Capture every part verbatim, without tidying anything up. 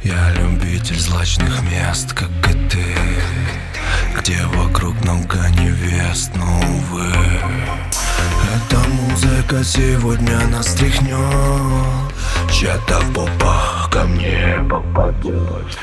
Я любитель злачных мест, как и ты, где вокруг много невест, но, увы, эта музыка сегодня нас тряхнет. Чья-то попа ко мне попадет.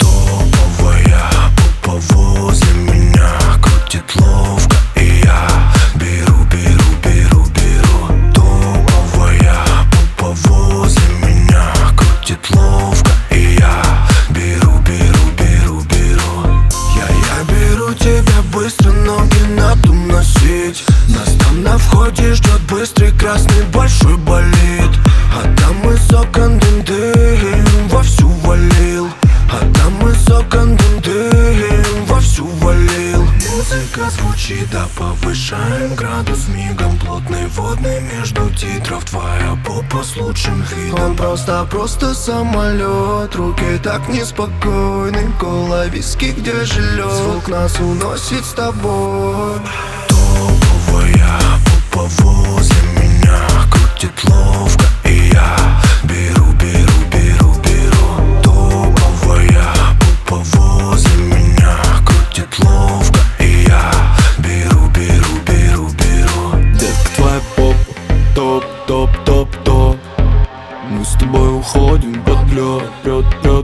Топовая попа возле меня крутит ловко, и я беру, беру, беру, беру. Топовая попа возле меня крутит ловко, и я беру, беру, беру, беру. Я, я беру тебя быстро, ноги надо носить. Нас там на входе ждет быстрый красный большой болид. А там из окон дым-дым вовсю валил. А там из окон дым-дым вовсю валил. Музыка звучит, да повышаем градус мигом. Плотный водный между титров, твоя попа с лучшим видом. Он просто, просто самолет, руки так неспокойны. Кола, виски, где жилет, звук нас уносит с тобой. Топовая попа возле меня крутит ловко, и я беру, беру, беру, беру. Топовая попа возле меня крутит ловко, и я беру, беру, беру, беру. Детка, твоя попа топ, топ, топ, топ. Мы с тобой уходим под лед, прет, прет,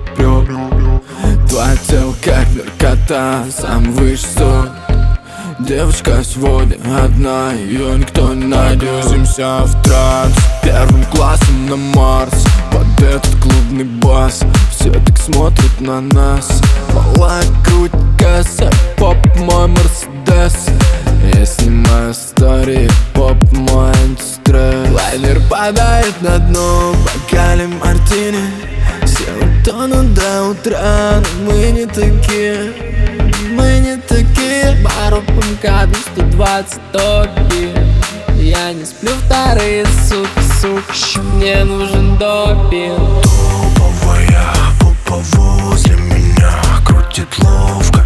прет. Твое тело как наркота, сам высший. Девочка сегодня одна, ее никто не найдет. Грузимся в транс, первым классом на Марс. Под этот клубный бас все так смотрят на нас. Малая круть, касса, поп мой Мерседес. Я снимаю стори, поп мой антистресс. Лайнер падает на дно, бокале мартини. Села тонут до утра, но мы не такие. Мы не такие. Бару МК сто двадцать топит. Я не сплю вторые сутки, сука. Мне нужен допинг. Топовая попа возле меня крутит ловко,